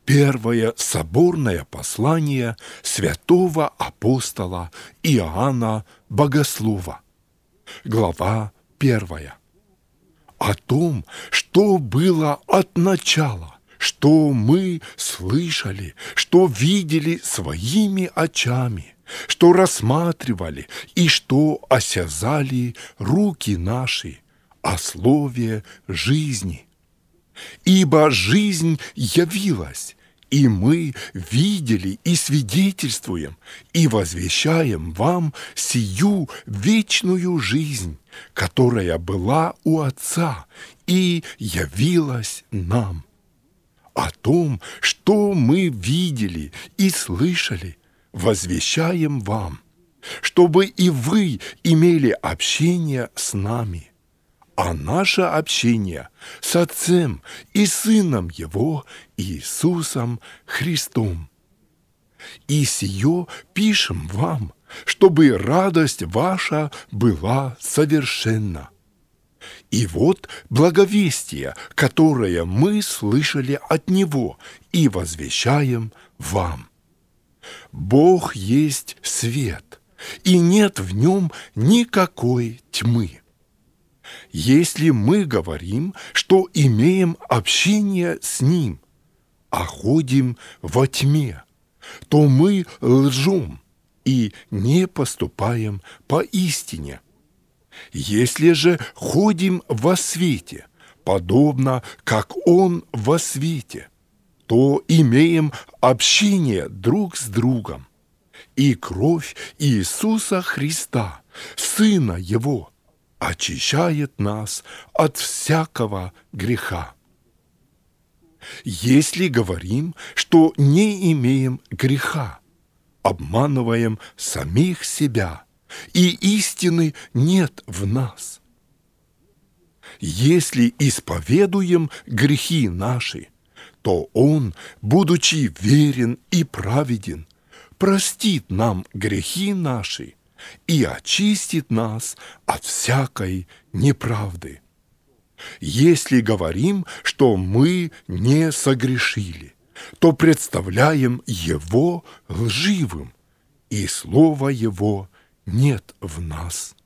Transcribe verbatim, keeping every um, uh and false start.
Первое соборное послание святого апостола Иоанна Богослова, глава первая. О том, что было от начала, что мы слышали, что видели своими очами, что рассматривали и что осязали руки наши о слове жизни. Ибо жизнь явилась, и мы видели и свидетельствуем, и возвещаем вам сию вечную жизнь, которая была у Отца и явилась нам. О том, что мы видели и слышали, возвещаем вам, чтобы и вы имели общение с нами. А наше общение с Отцем и Сыном Его, Иисусом Христом. И сие пишем вам, чтобы радость ваша была совершенна. И вот благовестие, которое мы слышали от Него и возвещаем вам. Бог есть свет, и нет в нем никакой тьмы. Если мы говорим, что имеем общение с Ним, а ходим во тьме, то мы лжем и не поступаем по истине. Если же ходим во свете, подобно как Он во свете, то имеем общение друг с другом, и кровь Иисуса Христа, Сына Его, очищает нас от всякого греха. Если говорим, что не имеем греха, обманываем самих себя, и истины нет в нас. Если исповедуем грехи наши, то Он, будучи верен и праведен, простит нам грехи наши и очистит нас от всякой неправды. Если говорим, что мы не согрешили, то представляем Его лживым, и слова Его нет в нас.